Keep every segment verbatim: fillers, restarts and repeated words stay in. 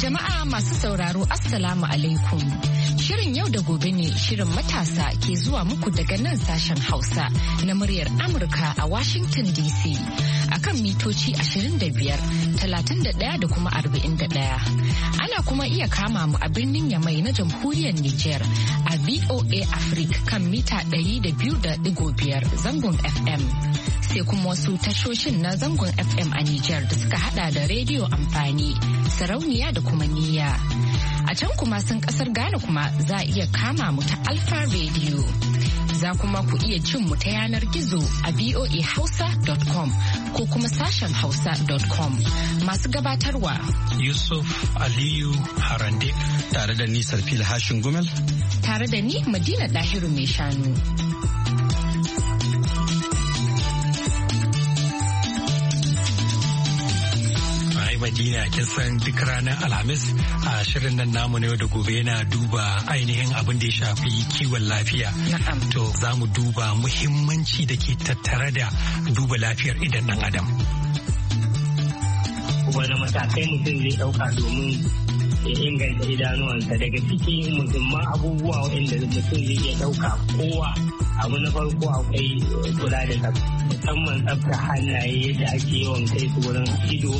Jama'a masu sauraro Assalamu alaikum. Shirin yau da gobe ne shirin matasa ke zuwa muku daga nan sashen Hausa na muryar Amurka a Washington D C akan mitoci ashirin da biyar, talatin da ɗaya da kuma arba'in da ɗaya. Ana kuma iya kama mu a birnin Yamai na jamhuriyar Nijar a V O A Africa kan mita ɗari da biyu da ɗigo biyar zangon F M. Sai kuma wasu tashoshin na zangon F M a Nijar da suka hada da rediyo amfani, sarauniya da kuma niyya. A can kuma sun kasar Ghana kuma za a iya kama mu ta Alpha Radio. Za kuma ku iya jin mu ta yanar gizo a voa hausa dot com ko kuma sashen hausa dot com. Masu gabatarwa Yusuf Aliyu Harande tare da ni Sarfil Hashin Gumel tare da ni Madina Dahiru mai shanu. Madina kin san duk ranar Alhamis a shirin nan namu na yau da gobe yana duba ainihin abin da ya shafi kiwon lafiya. To za mu duba muhimmanci da ke tattare da duba lafiyar idan ɗan adam. Wani matakai mutum zai ɗauka domin ya inganta idanuwansa daga cikin muhimman abubuwa waɗanda mutum zai iya ɗauka kowa. Abu na farko akwai kula da tsafta, musamman tsafta hannaye yadda ake yawan kai su wurin ido.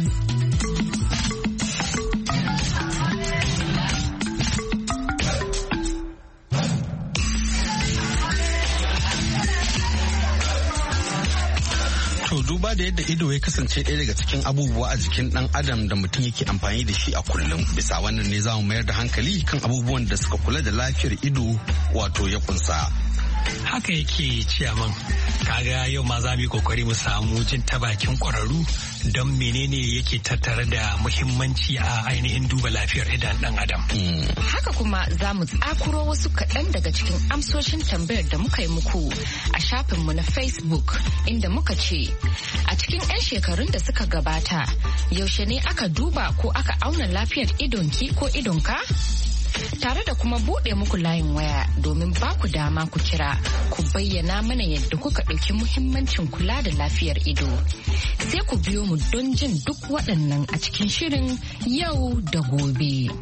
Duba da yadda ido ya kasance ɗaya daga cikin abubuwa a jikin ɗan adam da mutum yake amfani da shi a kullum, bisa wannan ne za mu mayar da hankali kan abubuwan da suka kula da lafiyar ido wato ya kunsa. Haka yake ciyaman, kaga yau ma za mu yi kokari mu samu jin ta bakin ƙwararru don menene yake tattare da muhimmanci a ainihin duba lafiyar idan ɗan adam. Haka kuma za mu tsakuro wasu kaɗan daga cikin amsoshin tambayar da muka yi muku a shafinmu na Facebook inda muka ce a cikin 'yan shekarun da suka gabata yaushe ne aka duba ko aka auna lafiyar idonki ko idonka? Tare da kuma buɗe muku layin waya domin ba ku dama ku kira ku bayyana mana yadda kuka ɗauki muhimmancin kula da lafiyar ido. Sai ku biyo mu don jin duk waɗannan a cikin shirin yau da gobe.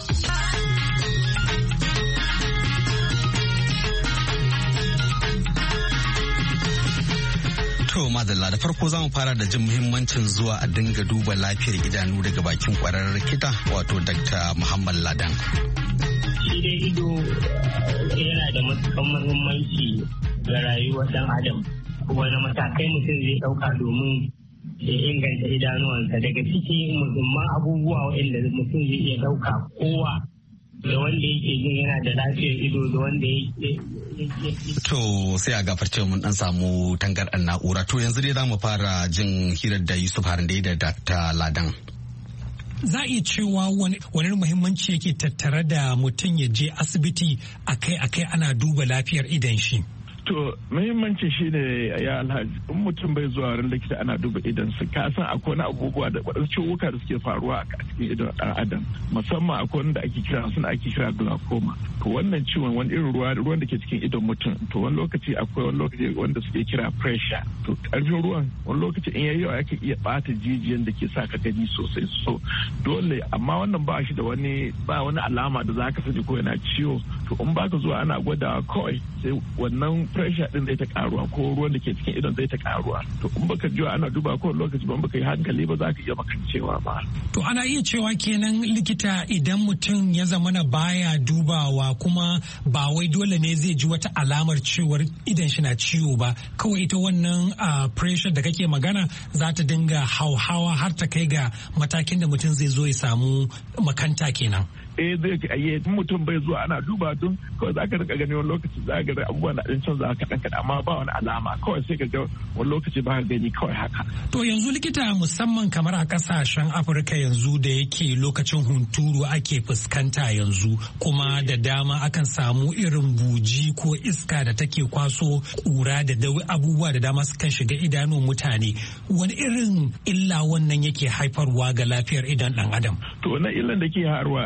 To madalla, da farko za mu fara da jin muhimmancin zuwa a dinga duba lafiyar idanu daga bakin kwararren likita wato Dakta Muhammad Ladan. Shi dai ido yana da matuƙar muhimmanci ga rayuwar ɗan adam. Wani matakai mutum zai ɗauka domin ya inganta idanuwansa daga cikin muhimman abubuwa waɗanda mutum zai iya ɗauka kowa da wanda yake jin yana da lafiyar ido da wanda yake. To sai a gafarce mun dan samu tangarɗar na'ura. To yanzu dai za mu fara jin hirar da Yusuf Harande da Dakta Ladan. Za a iya cewa wani muhimmanci yake tattare da mutum ya je asibiti akai-akai ana duba lafiyar idon shi. To muhimmanci shi ne ya alhaji, in mutum bai zuwa wurin likita ana duba idon su, ka san akwai wani abubuwa da waɗansu ciwuka da suke faruwa a cikin idon ɗan adam, musamman akwai wanda ake kira suna ake kira glaucoma. To wannan ciwon wani irin ruwa ruwan da ke cikin idon mutum, to wani lokaci akwai wani lokaci wanda suke kira pressure. To ƙarfin ruwan wani lokaci in yayi yawa yake iya ɓata jijiyan da ke sa ka gani sosai. So dole, amma wannan ba shi da wani ba wani alama da za ka sani ko yana ciwo. To in baka zuwa ana gwadawa kawai sai wannan pressure din zai ta karuwa ko ruwan da ke cikin idon zai ta karuwa. To in baka jiwa ana duba ko lokaci ba baka yi hankali ba za ka iya makancewa ba. To ana iya cewa kenan likita idan mutum ya zamana baya dubawa kuma ba wai dole ne zai ji wata alamar cewar idan shi na ciwo ba, kawai ita wannan pressure da kake magana za ta dinga hauhawa har ta kai ga matakin da mutum zai zo ya samu makanta kenan. eh zai yi mutum bai zuwa ana duba don kawai za ka rika gani wani lokaci za ka ga abubuwan da ɗin canza kaɗan kaɗan amma ba wani alama kawai sai ka ga wani lokaci ba ka gani kawai haka. To yanzu likita musamman kamar a ƙasashen Afirka yanzu da yake lokacin hunturu ake fuskanta yanzu kuma da dama akan samu irin buji ko iska da take kwaso ƙura da abubuwa da dama sukan shiga idanun mutane, wani irin illa wannan yake haifarwa ga lafiyar idan ɗan adam? To wannan illan da ke harwa iska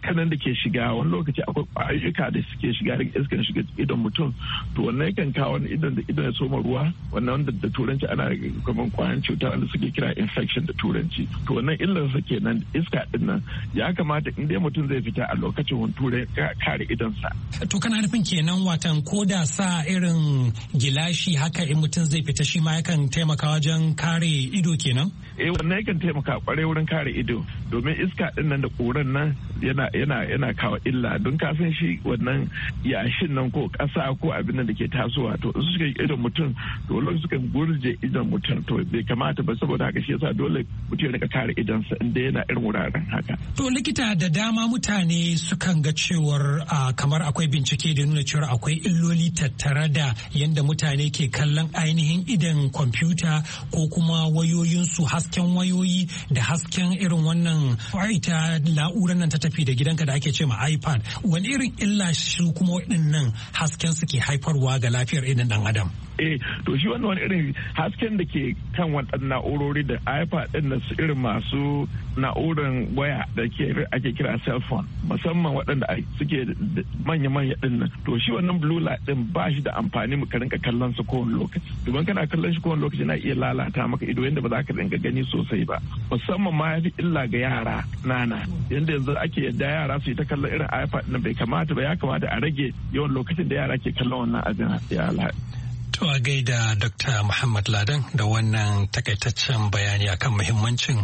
iskanan da ke shiga wani lokaci akwai ƙwayoyuka da suke shiga daga iskan shiga idon mutum to wannan yakan kawo wani idon da idon ya soma ruwa wannan wanda da turanci ana kamar kwayan cuta wanda suke kira infection da turanci to wannan illar sa kenan iska din nan ya kamata in dai mutum zai fita a lokacin hunturu ya kare idonsa. To kana nufin kenan watan ko da sa irin gilashi haka in mutum zai fita shi ma yakan taimaka wajen kare ido kenan? Eh wannan yakan taimaka kwarai wurin kare ido domin iska din nan da ƙuran nan yana yana yana kawo illa don ka san shi wannan yashin nan ko ƙasa ko abin da ke tasowa to su suka idon mutum to lokacin suka gurje idon mutum to bai kamata ba saboda haka shi yasa dole mutum ya rika kare idonsa inda yana irin wuraren haka. To likita da dama mutane sukan ga cewar kamar akwai bincike da nuna cewar akwai illoli tattare da yadda mutane ke kallon ainihin idon kwamfuta ko kuma wayoyinsu hasken wayoyi da hasken irin wannan ita na'urar nan ta tafi da gidanka da ake ce ma iPad wani irin illa su kuma waɗannan hasken suke haifarwa ga lafiyar idon ɗan adam. eh to shi wannan wani irin hasken da ke kan waɗannan na'urori da iPad ɗin da su irin masu na'urar waya da ake kira cell phone musamman waɗanda suke manya-manya ɗin nan to shi wannan blue light ɗin ba shi da amfani mu ka rinka kallon su kowane lokaci domin kana kallon shi kowane lokaci na iya lalata maka ido yadda ba za ka rinka gani sosai ba musamman ma ya fi illa ga yara nana yadda yanzu ake yadda yara su yi ta kallon irin iPad ɗin bai kamata ba ya kamata a rage yawan lokacin da yara ke kallon wannan abin ya alhaji. To a gaida Dokta Muhammad Ladan da wannan takaitaccen bayani akan muhimmancin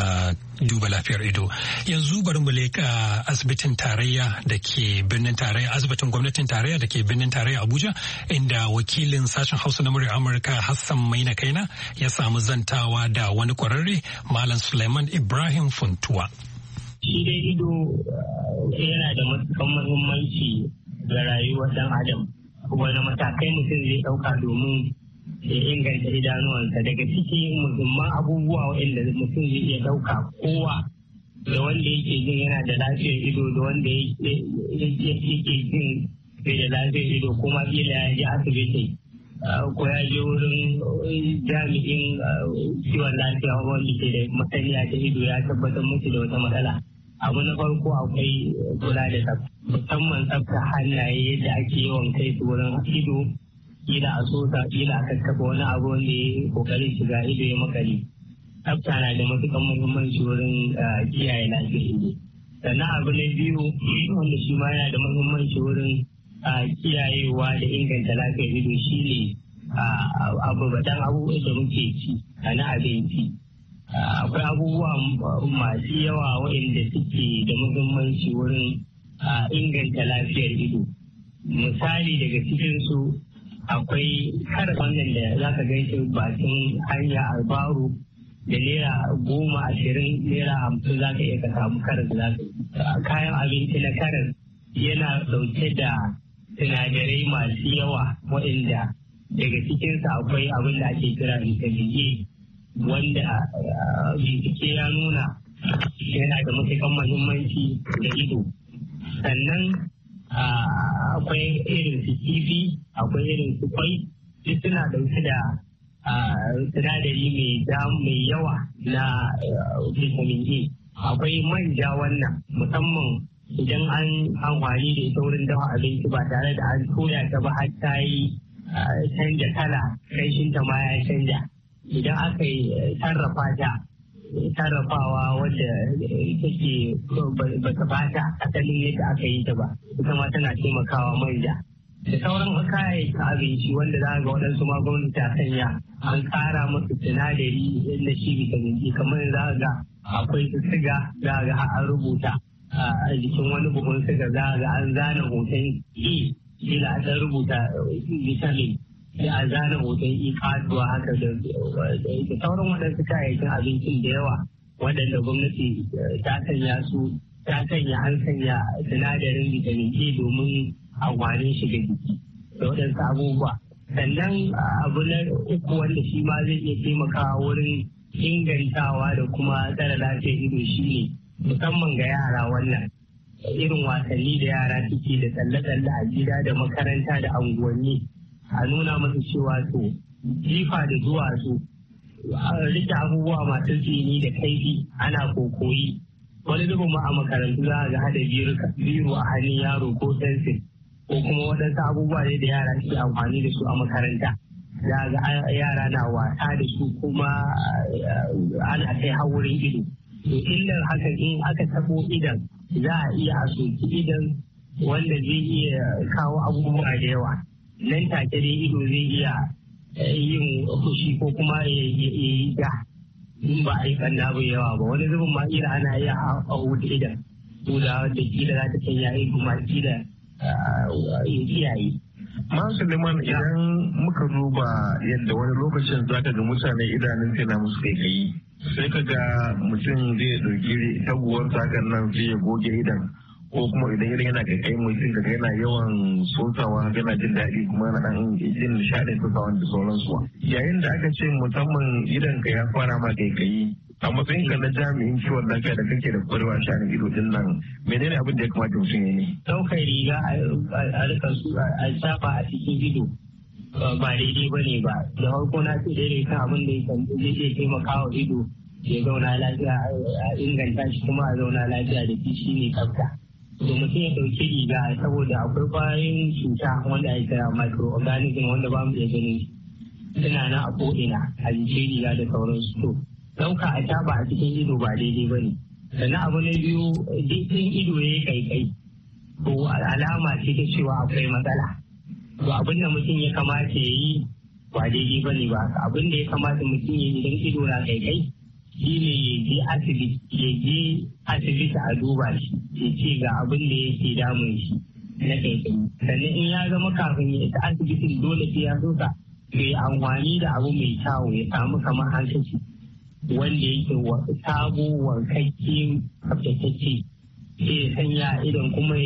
duba lafiyar ido. Yanzu bari mu leka asibitin tarayya da ke birnin tarayya, asibitin gwamnatin tarayya da ke birnin tarayya Abuja, inda wakilin sashen Hausa na muryar Amurka Hassan Maina Kaina ya samu zantawa da wani kwararre Malam Suleiman Ibrahim Funtuwa. Shi dai ido yana da matuƙar muhimmanci ga rayuwar ɗan Adam. Wani matakai mutum zai ɗauka domin ya inganta idanuwansa daga cikin muhimman abubuwa waɗanda mutum zai iya ɗauka kowa da wanda yake jin yana da lafiyar ido da wanda yake jin bai da lafiyar ido kuma kila ya je asibiti ko ya je wurin jami'in kiwon lafiya wanda ke da masaniya ta ido ya tabbatar musu da wata matsala. Abu na farko akwai kula da tsafta musamman tsafta hannaye yadda ake yawan kai su wurin ido kila a sosa kila a kakkaba wani abu wanda ya kokarin shiga ido ya makale. Tsafta na da matuƙar muhimmanci wurin kiyaye lafiyar ido. Sannan abu na biyu wanda shi ma yana da muhimmanci wurin kiyayewa da inganta lafiyar ido shine abu baɗan abubuwan da muke ci na abinci. Akwai abubuwa masu yawa waɗanda suke da muhimmanci wurin inganta lafiyar ido. Misali daga cikinsu akwai karas wannan da za ka gaishe bakin hanya albaru da naira goma ashirin naira hamsin za ka iya ka samu karas. Kayan abinci na karas yana ɗauke da sinadarai masu yawa waɗanda daga cikinsu akwai abin da ake kira vitamin A. Wanda bincike ya nuna yana da matuƙar muhimmanci da ido. Sannan akwai irin su kifi, akwai irin su kwai, duk suna ɗauke da sinadari mai yawa na vitamin A. Akwai manja wannan musamman idan an amfani da ita wurin dafa abinci ba tare da an soya ta ba har ta yi canja kala, kanshinta ma ya canja. Idan aka yi sarrafa ta sarrafawa wadda take ba ta bata asalin yadda aka yi ta ba ita ma tana taimakawa manja da sauran kayayyakin abinci wanda za ga waɗansu ma gwamnati ta sanya an ƙara musu sinadari na shi vitamin D kamar za ga akwai su siga za ga an rubuta a jikin wani buhun siga za ga an zana hoton E kila an rubuta vitamin sai a zana hoton ikatuwa haka da sauran waɗansu kayayyakin abincin da yawa waɗanda gwamnati ta sanya su ta sanya an sanya sinadarin vitamin A domin amfanin shi ga jiki da waɗansu abubuwa. Sannan abu na uku wanda shi ma zai iya taimakawa wurin ingantawa da kuma tsare lafiyar ido shi ne musamman ga yara wannan irin wasanni da yara suke da tsalle-tsalle a gida da makaranta da unguwanni. A nuna masa cewa to jifa da duwatsu rike abubuwa masu tsini da kaifi ana kokoyi wani zubin ma a makarantu za a ga hada biro a hannun yaro ko fensil ko kuma waɗansu abubuwa ne da yara suke amfani da su a makaranta. Za a ga yara na wasa da su kuma ana kai haurin ido. To illar haka in aka tabo idan za a iya a soki idan wanda zai iya kawo abubuwa da yawa. Nan take dai ido zai iya yin fushi ko kuma ya yi ja in ba a yi kanna bai yawa ba. Wani zubin ma ila ana iya a wuta idan kula da kila za ta sanya yi kuma kila ya kiyaye. Masu Suleiman, idan muka duba yadda wani lokacin za ka ga mutane idanun na musu kaikayi sai ka ga mutum zai ɗauki taguwar sakan nan sai ya goge idan ko kuma idan idan yana kaikayi mutum ka yana yawan sosawa yana jin daɗi kuma yana ɗan jin nishaɗin sosawa da sauransu. Yayin da aka ce musamman idan ka ya fara ma kaikayi a matsayin ka na jami'in kiwon lafiya da kake da kwarewa shanin ido din nan menene abin da ya kamata mutum ya ne? Ɗaukar riga a rika su a shafa a cikin ido ba daidai ba ne ba. Da farko na ce daidai kan abin da ya zai taimaka wa ido ya zauna lafiya a inganta shi kuma a zauna lafiya da shi shi ne tsafta. Da mutum ya ɗauki riga saboda akwai ƙwayoyin cuta wanda ake kira microorganism wanda ba mu iya ganin suna nan a ko'ina a jikin riga da sauransu. To ɗauka a taba a cikin ido ba daidai ba ne. Sannan abu na biyu dukkan ido ya yi kaikai to alama ce ta cewa akwai matsala. To abin da mutum ya kamata ya yi ba daidai ba ne ba. Abin da ya kamata mutum ya yi idan ido na kaikai shi ne ya je asibiti ya je asibiti a duba shi ya ce ga abin da yake damun shi na kaikai. Sannan in ya zama kafin ya isa asibitin dole sai ya so ka ya amfani da abu mai kyawu ya samu kamar hankali wanda yake sabo wankakke tsaftatacce sai ya sanya idan kuma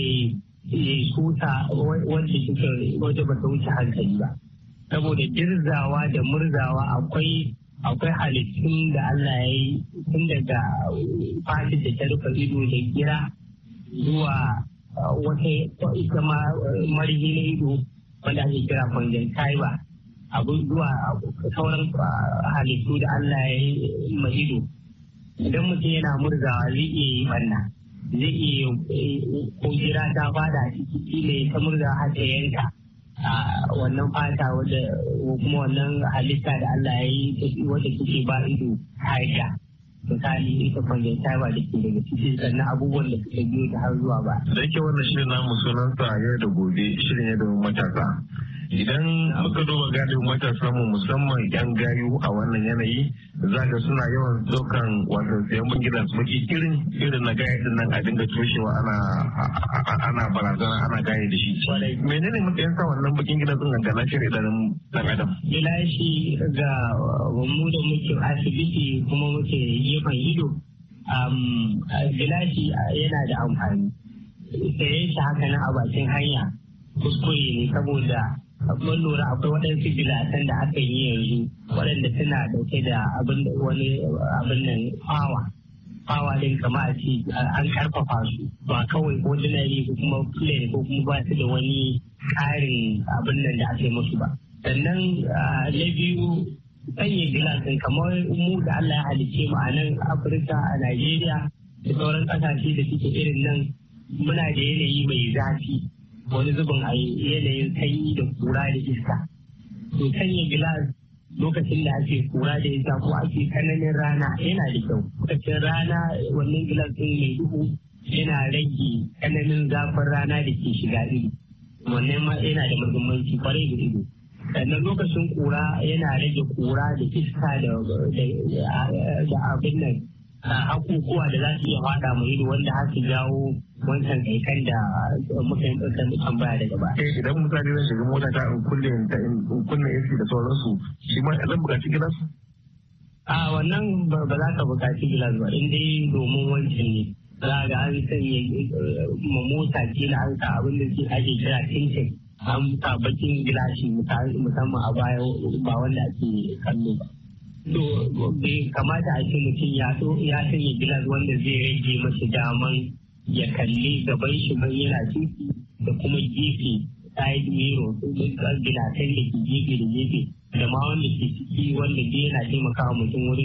ya suta wanda suka wanda ba ta wuce hankali ba. Saboda girzawa da murzawa akwai akwai halittun da Allah ya yi tun daga fatin da ta rufe ido da gira zuwa wata ita ma marihi na ido wanda ake kira conjunctiva abin zuwa sauran halittu da Allah ya yi ma ido. Idan mutum yana murzawa zai iya yi banna zai iya ko jira ta fada a ciki ne ta murzawa har ta yanka wannan fata wadda kuma wannan halitta da Allah ya yi wadda suke ba ido haida. Misali ita conjunctiva da ke daga cikin sannan abubuwan da suka biyo ta har zuwa ba. Da yake wannan shirin namu sunansa yau da gobe shirin ya domin matasa. Idan muka duba gadin matasa mu musamman yan gayu a wannan yanayi za ka suna yawan daukan wato sayan bangidan su baki irin irin na gaya din nan a dinga toshewa ana ana barazana ana gaya da shi. Menene matsayin sa wannan bakin gidan sun ga lafiyar idanun dan adam? Gilashi ga mu da muke asibiti kuma muke gefen ido. Gilashi yana da amfani. Sayen shi haka nan a bakin hanya kuskure ne saboda mun lura akwai waɗansu gilasan da aka yi yanzu waɗanda suna dauke da abin da wani abin nan fawa fawa din kama a ce an karfafa su ba kawai ordinary ko kuma plain ko kuma ba su da wani ƙarin abin nan da aka yi musu ba. Sannan na biyu sanya gilasan kamar mu da Allah ya halicce mu a nan Afirka a Najeriya da sauran ƙasashe da suke irin nan muna da yanayi mai zafi wani zubin a yanayin sanyi da kura da iska. To sanya gilas lokacin da ake kura da iska ko ake tsananin rana yana da kyau. Lokacin rana wannan gilas ɗin mai duhu yana rage tsananin zafin rana da ke shiga ido. Wannan ma yana da muhimmanci kwarai da ido. Sannan lokacin kura yana rage kura da iska da abin nan hakukuwa da za su iya fada mu ido wanda har su jawo wancan kaikan da muka yi ɗaukar tambaya daga ba. Idan mutane zan shiga mota ta in kulle in kunne A C da sauransu shi ma zan buƙaci gilas? A wannan ba za ka buƙaci gilas ba in dai domin wancan ne. Za ga an sanya ma mota ke na an sa abin da ke ake kira tintin an sa bakin gilashi musamman a baya ba wanda ake kallo ba. To bai kamata a ce mutum ya sanya gilas wanda zai rage masa daman ya kalli gaban shi ban yana ciki da kuma gefe side mirror gilasan da ke gefe da gefe da ma wanda ke ciki wanda zai yana taimakawa mutum wurin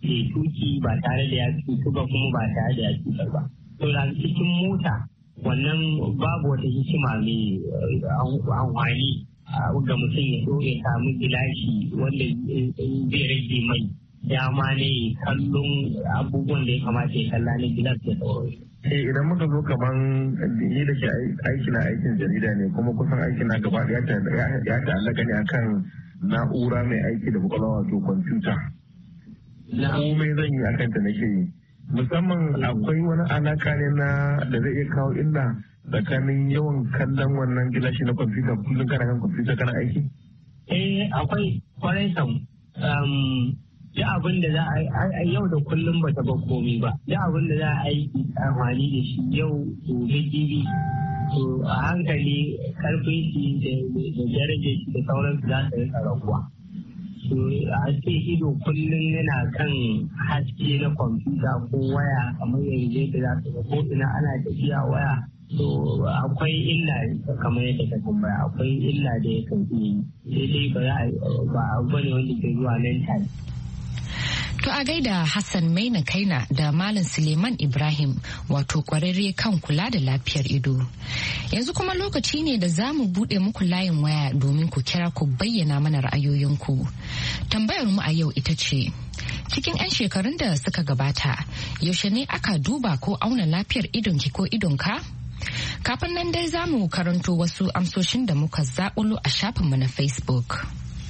ya tuki ba tare da ya tuki ba kuma ba tare da ya cutar ba. To da cikin mota wannan babu wata hikima mai amfani ga mutum ya so ya samu gilashi wanda zai rage mai dama ne kallon abubuwan da ya kamata ya kalla na gilas da sauransu. Eh idan muka zo kaman ni da ke aiki na aikin jarida ne kuma kusan aiki na gaba ya ta'allaka ne akan na'ura mai aiki da kwakwalwa wato kwamfuta. Komai zan yi akan ta nake yi. Musamman akwai wani alaka ne na da zai iya kawo illa tsakanin yawan kallon wannan gilashi na kwamfuta kullum kana kan kwamfuta kana aiki? Eh akwai kwarai sam. Da abin da za a yi yau da kullum ba ta ba komi ba. Da abin da za a yi amfani da shi yau gobe jibi. To a hankali karfin shi da darajar shi da sauransu za su rika raguwa. To a ce ido kullum yana kan haske na kwamfuta ko waya kamar yanzu da za su ga ko ina ana tafiya waya. To akwai illa kamar yadda ka tambaya akwai illa da ya kan iya yi. Sai dai ba abu ne wanda ke zuwa nan take. To a gaida Hassan Maina Kaina da Malam Suleiman Ibrahim wato kwararre kan kula da lafiyar ido. Yanzu kuma lokaci ne da za mu buɗe muku layin waya domin ku kira ku bayyana mana ra'ayoyinku. Tambayar mu a yau ita ce, cikin 'yan shekarun da suka gabata, yaushe ne aka duba ko auna lafiyar idonki ko idonka? Kafin nan dai za mu karanto wasu amsoshin da muka zaɓulo a shafinmu na Facebook.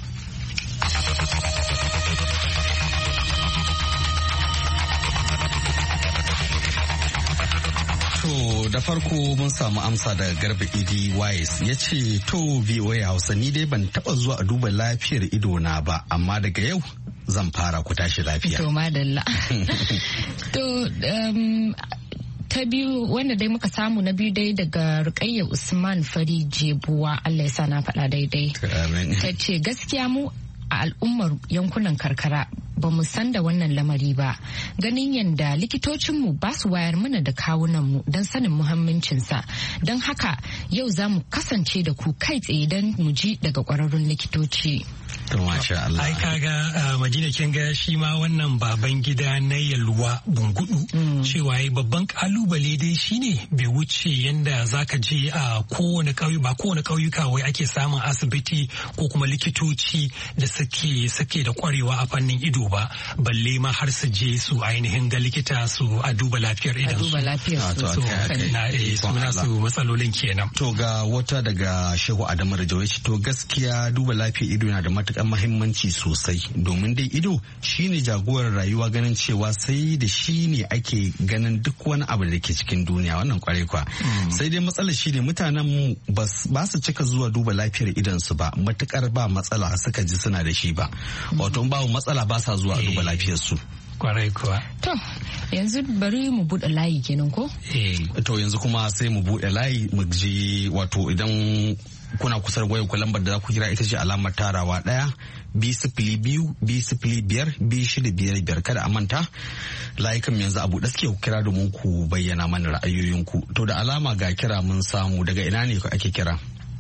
To da farko mun samu amsa daga Garba Idi Wise ya ce to V O A Hausa ni dai ban taba zuwa a duba lafiyar ido na ba amma daga yau zan fara ku tashi lafiya. To madalla. To um, ta biyu wanda dai muka samu na biyu dai daga Rukayya Usman Fari Jebuwa Allah ya sa na faɗa daidai. Ta ce gaskiya mu a al'ummar yankunan karkara ba mu san da wannan lamari ba ganin yadda likitocinmu ba su wayar mana da kawunanmu don sanin muhimmancinsa don haka yau za mu kasance da ku kai tsaye don mu ji daga kwararrun likitoci. To masha Allah. Ai kaga Madina kin ga shi ma wannan baban gida na Yalwa Bungudu cewa yi babban kalubale dai shine bai wuce yanda zaka je a kowane ƙauye ba kowane ƙauyuka wai ake samun asibiti ko kuma likitoci da suke suke da kwarewa a fannin ido ba balle ma har su je su ainihin ga likita su a duba lafiyar idan su. A duba lafiyar su. Na eh suna su matsalolin kenan. To ga wata daga Shehu Adamu Rajawaci to gaskiya duba lafiyar ido yana da matuƙar mahimmanci sosai domin dai ido shine jagorar rayuwa ganin cewa sai da shi ne ake ganin duk wani abu da ke cikin duniya wannan kwarai kwa sai dai matsalar shine mutanen mu ba su cika zuwa duba lafiyar idan su ba matukar ba matsala suka ji suna da shi ba wato babu matsala ba sa zuwa duba lafiyar su kwarai kuwa. To yanzu bari mu buɗe layi kenan ko? Eh. To yanzu kuma sai mu buɗe layi mu ji wato idan kuna kusa da wayar ku lambar da za ku kira ita ce alamar tarawa ɗaya bi sifili biyu bi sifili biyar bi shida biyar biyar kada a manta layukan yanzu abu da suke kira domin ku bayyana mana ra'ayoyinku to da alama ga kira mun samu daga ina ne ake kira.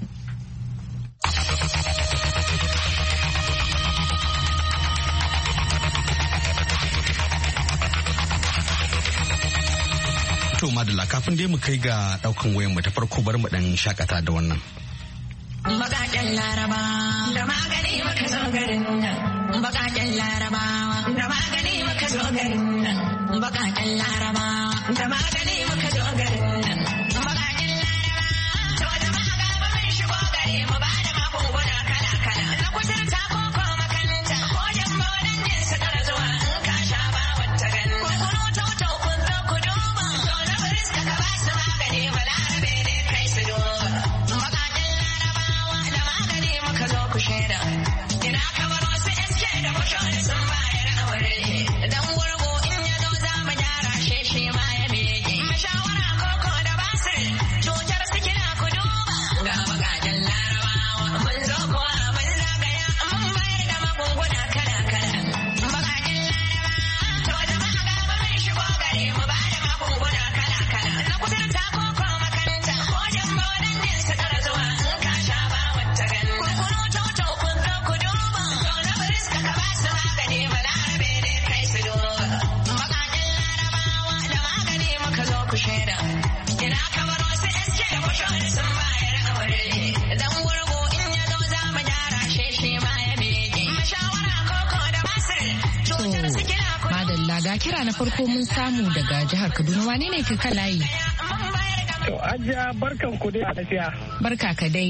To madalla kafin dai mu kai ga daukan wayan mu ta farko bari mu dan shakata da wannan. Bakaken Laraba da magani maka zo garin nan. Bakaken Laraba da magani maka zo garin nan. Bakaken Laraba da magani maka zo garin nan. Bakaken Laraba to da maga ba mun shigo gare mu ba da magunguna kala kala. Na kusurta ko ko makaranta ko jambo nan ne suka zuwa in ka sha ba wata ganin. Ko kuno to to kun zo ku duba. To na bariska ka ba su magani balarabe ne kai su duba. Ku shaida ina kamar wasu S K da mutane sun bayar aure dan wargo in ya zo za mu gyara shi shi ma ya bege Madalla ga kira na farko mun samu daga jihar Kaduna, wane ne ke kan layi? To Ajiya barkan ku dai a lafiya. Barka ka dai.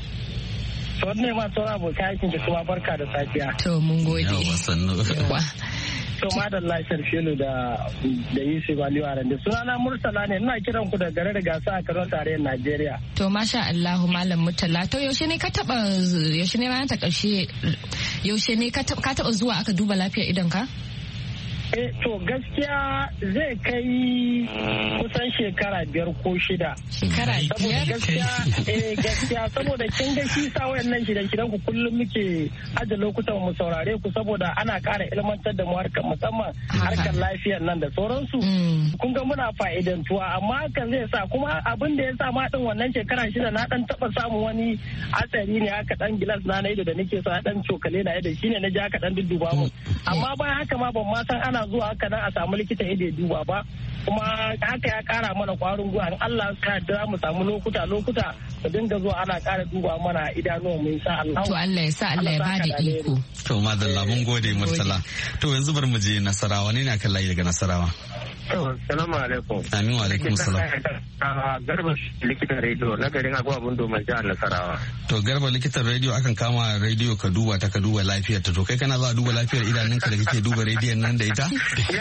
To ne ma sauran abokan aikin ki kuma barka da safiya. To mun gode. Yawa sannu. To madalla Sharfilu da da Yusuf Aliyu Arande. Sunana Murtala ne, ina kiran ku da gare da gasa a Kano tarayyar Najeriya. To masha Allahu Malam Murtala, to yaushe ne ka taba yaushe ne ranar ta karshe yaushe ne ka taba zuwa aka duba lafiyar idon ka? Eh to gaskiya zai kai kusan shekara biyar ko shida. Shekara biyar? Gaskiya eh gaskiya saboda kin ga shi sa wayannan shidan shidan ku kullum muke aje lokutan mu saurare ku saboda ana ƙara ilmantar da mu harkar musamman harkar lafiyar nan da sauransu. Kun ga muna fa'idantuwa amma hakan zai sa kuma abin da ya sa ma din wannan shekara shida na dan taba samun wani hatsari ne haka dan gilas na na ido da nake sa dan cokale na ido shine na ji haka dan dudduba mu. Amma bayan haka ma ban ma san ana zuwa haka nan a samu likita ido duba ba kuma haka ya kara mana kwarin gwiwa in Allah ya yarda mu samu lokuta lokuta mu dinga zuwa ana kara duba mana idanuwa mu insha Allah. To Allah ya sa Allah ya bada iko. To madalla mun gode Murtala. To yanzu bar mu je Nasarawa, ne ne aka layi daga Nasarawa? Salamu alaikum. Amin wa alaikum salam. Garba likitan rediyo na garin Agwa Bundo mai jihar Nasarawa. To Garba likitan rediyo akan kama rediyo ka duba ta ka duba lafiyar ta. To kai kana za a duba lafiyar idanunka da kake duba rediyon nan da ita?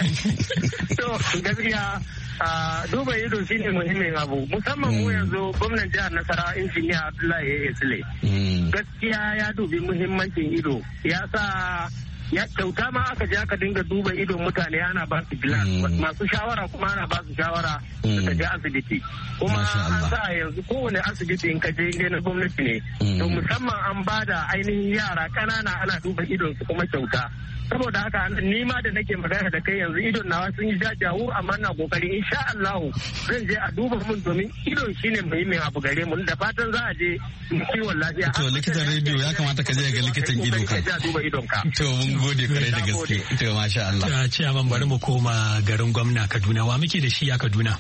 To gaskiya duba ido shine muhimmin abu musamman mu yanzu gwamnan jihar Nasarawa injiniya Abdullahi ya Sule. Gaskiya ya dubi muhimmancin ido ya sa ya kyauta ma aka je aka dinga duba idon mutane ana ba su gilas masu shawara kuma ana ba su shawara suka je asibiti kuma an sa yanzu kowane asibiti in ka je inda na gwamnati ne to musamman an ba da ainihin yara kanana ana duba idon su kuma kyauta saboda haka ni ma da nake magana da kai yanzu idon nawa sun yi jajawu amma na kokari insha Allah zan je a duba mun domin idon shine muhimmin abu gare mu da fatan za a je kiwon lafiya. To likitan rediyo ya kamata ka je ga likitan ido ka. To mun gode kwarai da gaske. To masha Allah. Ta ce man bari mu koma garin gwamna Kaduna, wa muke da shi a Kaduna?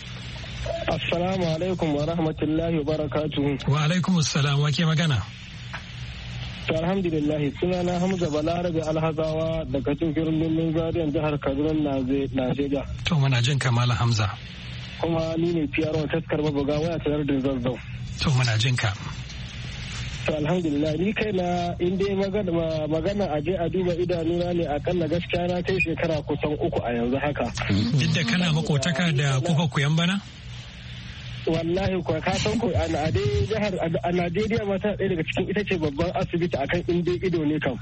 Assalamu alaikum wa rahmatullahi wa barakatuhu. Wa alaikum assalam, wa ke magana? Alhamdulillah, sunana Hamza Balarabe Alhazawa daga cikin birnin Zariyan jihar Kaduna Najeriya. To muna jin Kamala Hamza. Kuma ni ne P R O taskar mabuga waya tare da Zazzau. To muna jin ka. To alhamdulillah ni kai na in dai magana magana a je a duba idanuna ne akalla gaskiya na kai shekara kusan uku a yanzu haka. Duk da kana makotaka da kuka kuyan bana? Wallahi kuwa ka san ko a jihar a Najeriya ma ta ɗaya daga cikin ita ce babban asibiti akan in dai ido ne kam.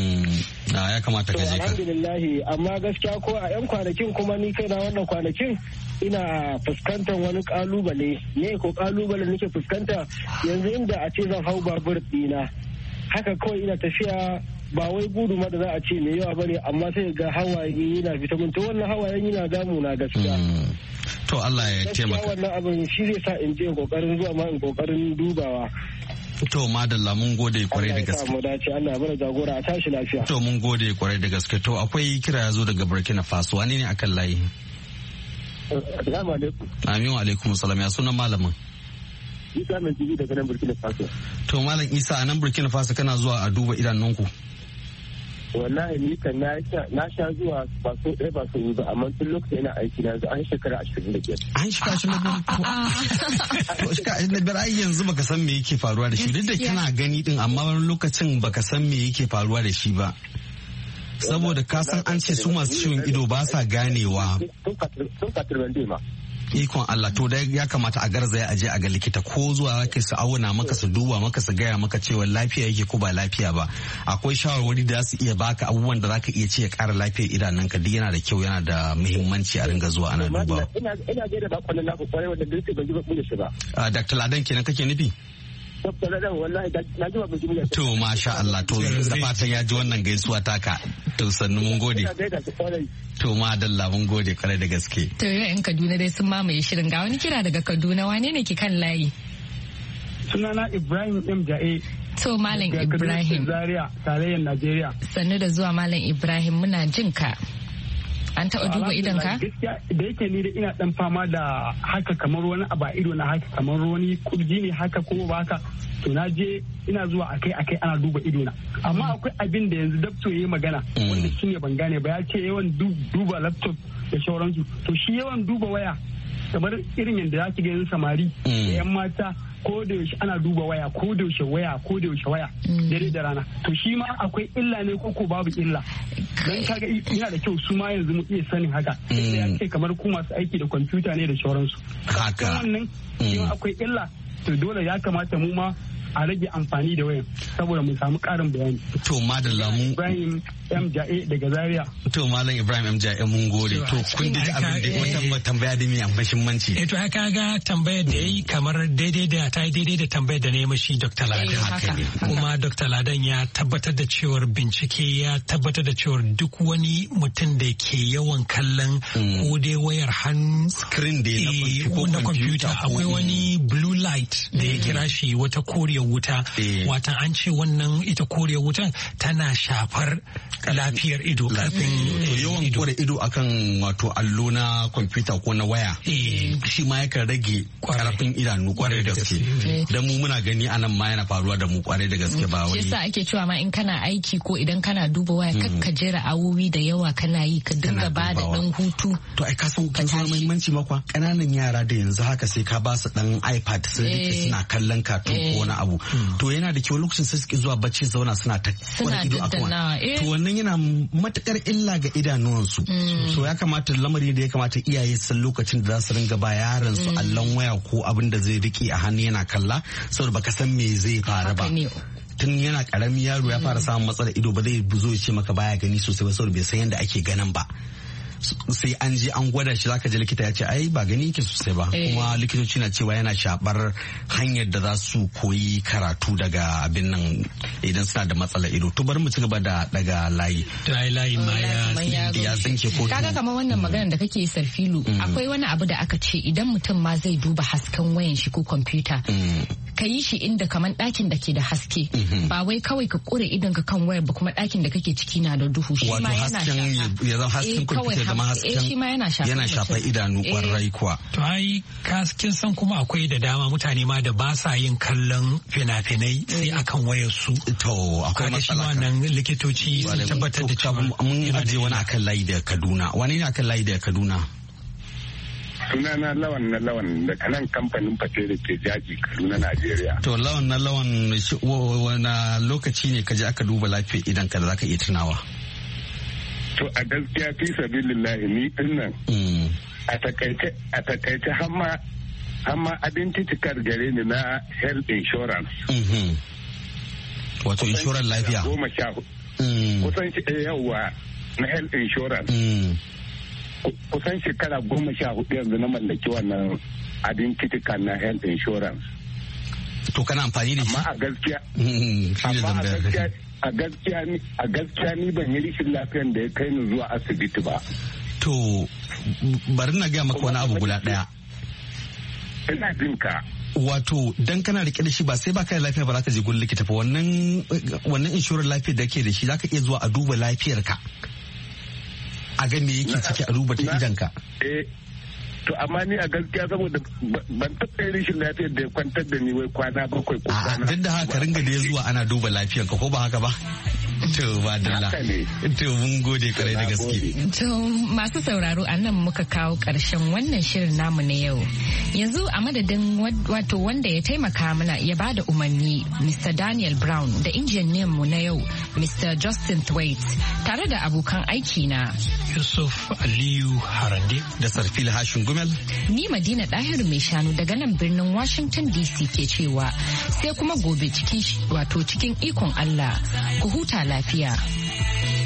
Na ya kamata ka je ka. Alhamdulillah amma gaskiya ko a yan kwanakin kuma ni kai na wannan kwanakin ina fuskantar wani kalubale ne ko kalubale nake fuskanta yanzu inda a ce zan hau babur dina haka kawai ina tafiya ba wai gudu ma da za a ce mai yawa bane amma sai ga hawaye yana fita mun to wannan hawayen yana damu na gaskiya. To Allah ya taimaka. Wannan abin shi zai sa in je kokarin zuwa ma in kokarin dubawa. To madalla mun gode kwarai da gaske. Allah ya dace Allah ya bar jagora a tashi lafiya. To mun gode kwarai da gaske. To akwai kira ya zo daga Burkina Faso, wani ne akan layi? Assalamu alaikum. Amin wa alaikum salam, ya sunan malamin? Isa mai jigi daga nan Burkina Faso. To malam Isa a nan Burkina Faso kana zuwa a duba idanunku? Wallahi ni kan na sha zuwa ba so ɗaya ba so ba amma tun lokacin ina aiki na yanzu an shekara ashirin da biyar. An shekara ashirin da biyar? To shekara ashirin da biyar ai yanzu baka san me yake faruwa da shi duk da kana gani din amma wani lokacin baka san me yake faruwa da shi ba. Saboda ka san an ce su masu ciwon ido ba sa ganewa. Sun katirban ma. Ikon Allah to da ya kamata a garzaya aje a ga likita ko zuwa kai su auna maka su duba maka su gaya maka cewa lafiya yake ko ba lafiya ba. Akwai shawarwari da za su iya baka abubuwan da zaka iya ce ya kara lafiyar idanunka duk yana da kyau yana da muhimmanci a ringa zuwa ana dubawa. Ina ina ga da bakon nan ku kwarai wanda duk ban ji ba kun shi ba. Ah Doctor Ladan kenan kake nufi? To masha Allah to da fatan ya ji wannan gaisuwa taka to sannu mun gode. To ma dalla mun gode kwarai da gaske. To yau yan Kaduna dai sun mamaye shirin ga wani kira daga Kaduna wane ne ke kan layi? Sunana Ibrahim M Ja'e. To Malam Ibrahim. Zaria tarayyar Najeriya. Sannu da zuwa Malam Ibrahim muna jin ka. An taɓa duba idon ka? Gaskiya da yake ni da ina dan fama da haka kamar wani abu a ido na haka kamar wani kurji ne haka ko ba haka to na je ina zuwa akai akai ana duba ido na. Amma akwai abin da yanzu dakto yayi magana wanda shine ban gane ba ya ce yawan duba laptop da sauransu to shi yawan duba waya kamar irin yadda za ki ga yanzu samari da yan mata ko da yaushe ana duba waya ko da yaushe waya ko da yaushe waya dare da rana to shi ma akwai illa ne ko ko babu illa dan kaga yana da kyau su ma yanzu mu iya sanin haka sai ya ce kamar ku masu aiki da kwamfuta ne da sauransu haka wannan shi ma akwai illa to dole ya kamata mu ma a rage amfani da wayan saboda mu samu karin bayani. To madalla mu Ibrahim M Ja'e daga Zaria. To Malam Ibrahim M Ja'e mun gode. To kun ji abin da wata tambaya da mai muhimmanci. Eh to haka ga tambayar da yayi kamar daidai da ta yi daidai da tambayar da na yi mashi Doctor Ladan. Haka ne. Kuma Doctor Ladan ya tabbatar da cewar bincike ya tabbatar da cewar duk wani mutum da ke yawan kallon ko dai wayar hannu screen da na kwamfuta akwai wani blue light da ya kira shi wata koriyar wuta watan an ce wannan ita koriyar wutan tana shafar lafiyar ido karfin yawan kore ido akan wato allo na kwamfuta ko na waya shi ma yakan rage karfin idanu kwarai da gaske dan mu muna gani anan ma yana faruwa da mu kwarai da gaske ba wai yasa ake cewa ma in kana aiki ko idan kana duba waya kar ka jera awowi da yawa kana yi ka dinga ba da dan hutu to ai ka san kan san muhimmanci makwa kananan yara da yanzu haka sai ka ba su dan iPad sun suna kallon cartoon ko wani abu to yana da kyau lokacin sai suke zuwa bacci zauna suna ta suna daddana to wannan yana matukar illa ga idanuwansu so ya kamata lamari da ya kamata iyaye san lokacin da za su ringa ba yaran su allon waya ko abin da zai rike a hannu yana kalla saboda baka san me zai fara ba tun yana karami yaro ya fara samun matsalar ido ba zai zo ya ce maka baya gani sosai ba saboda bai san yadda ake ganin ba sai an je an gwada shi zaka je likita ya ce ai ba gani yake sosai ba kuma likitoci na cewa yana shafar hanyar da za su koyi karatu daga abin nan idan suna da matsalar ido to bari mu ci gaba da daga layi dai layi ma ya ya tsinke ko kaga kamar wannan maganar da kake sarfilu akwai wani abu da aka ce idan mutum ma zai duba hasken wayan shi ko kwamfuta ka yi shi inda kamar ɗakin da ke da haske ba wai kawai ka kure idon ka kan wayar ba kuma ɗakin da kake ciki na da duhu shi ma yana shafa yana shafa idanu kwarai kuwa. To ai kin san kuma akwai da dama mutane ma da ba sa yin kallon fina-finai sai akan wayar su. To akwai matsala nan likitoci sun tabbatar da cewa mun aje wani akan layi da Kaduna. Wani ne akan layi da Kaduna? Sunana Lawan na Lawan daga nan kamfanin fate da ke jaji Kaduna Najeriya. To Lawan na Lawan wani lokaci ne ka je aka duba lafiyar idan ka da zaka iya tunawa? To a gaskiya fi sabilillahi ni din nan a takaice a takaice hamma hamma identity card gare ni na health insurance. Wato insurance lafiya. Goma sha kusan yawa na health insurance. Kusan shekara goma sha hudu yanzu na mallaki wannan identity card na health insurance. To kana amfani da shi? Amma a gaskiya. Amma a gaskiya a gaskiya ni a gaskiya ni ban yi rashin lafiyan da ya kai ni zuwa asibiti ba. To bari na gaya maka wani abu guda daya. Ina jin ka. Wato dan kana rike da shi ba sai baka da lafiya ba za ka je gurin likita ba wannan wannan inshorar lafiyar da ke da shi za ka iya zuwa a duba lafiyar ka. A ga me yake ciki a duba ta idan ka. Eh to amma ni a gaskiya saboda ban taɓa rashin lafiyar da ya kwantar da ni wai kwana bakwai ko kwana. Duk da haka ringa da ya zuwa ana duba lafiyar ka ko ba haka ba? To ba dalla. To mun gode kare da gaske. To masu sauraro a nan muka kawo ƙarshen wannan shirin namu na yau. Yanzu a madadin wato wanda ya taimaka mana ya bada umarni Mister Daniel Brown da injiniyan mu na yau Mister Justin Thwaite tare da abokan aiki na Yusuf Aliyu Harande da Sarfil Hashin Gumel. Ni Madina Dahiru mai shanu daga nan birnin Washington D C ke cewa sai kuma gobe cikin wato cikin ikon Allah ku huta lafiya.